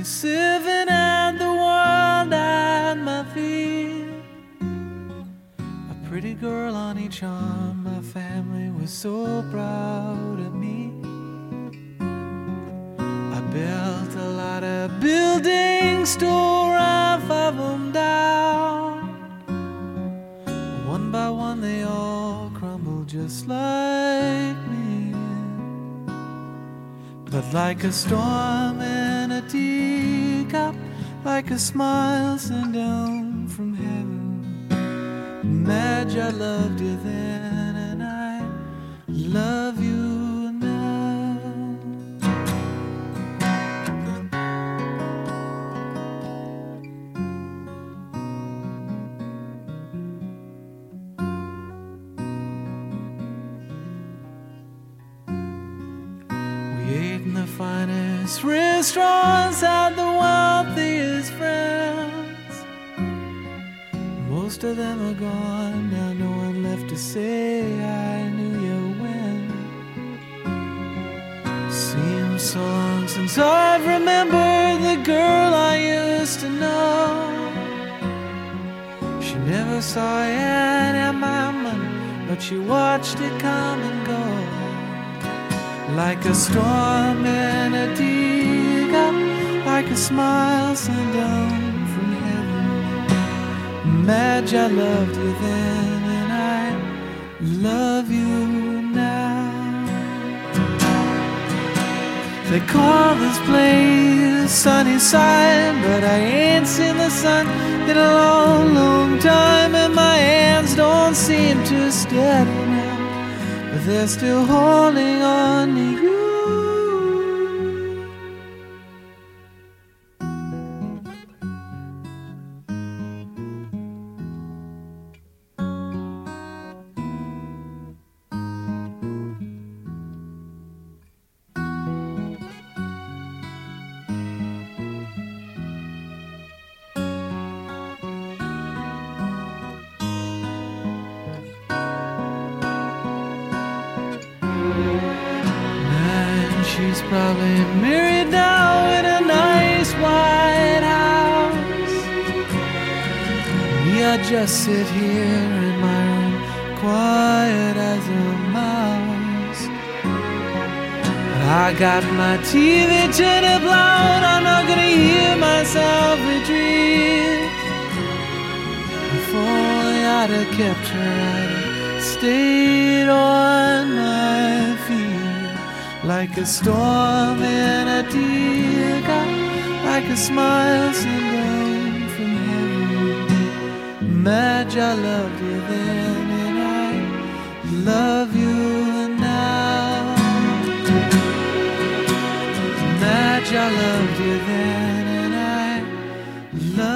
receiving at the world at my feet. A pretty girl on each arm, my family was so proud of me. I built a lot of buildings, tore half of them down. One by one they all crumbled just like me. But like a storm in a teacup, like a smile sent down from heaven, Madge, I loved you then and I love you now. We ate in the finest restaurants, had the wealthiest friends. Most of them are gone now, no one left to say I knew you when. Seems so long since I've remembered the girl I used to know. She never saw it in my money, but she watched it come and go. Like a storm in a teacup, like a smile sent down from heaven. Madge, I loved you then and I love you now. They call this place Sunnyside, but I ain't seen the sun in a long, long time, and my hands don't seem too steady now, but they're still holding on to you. She's probably married now in a nice white house. Me, I just sit here in my room, quiet as a mouse. But I got my TV turned up loud, I'm not gonna hear myself retreat. If only I'd have kept her, I'd have stayed on my feet. Like a storm in a teacup, like a smile sent down from heaven. Madge, I loved you then and I love you now. Madge, I loved you then and I love you now.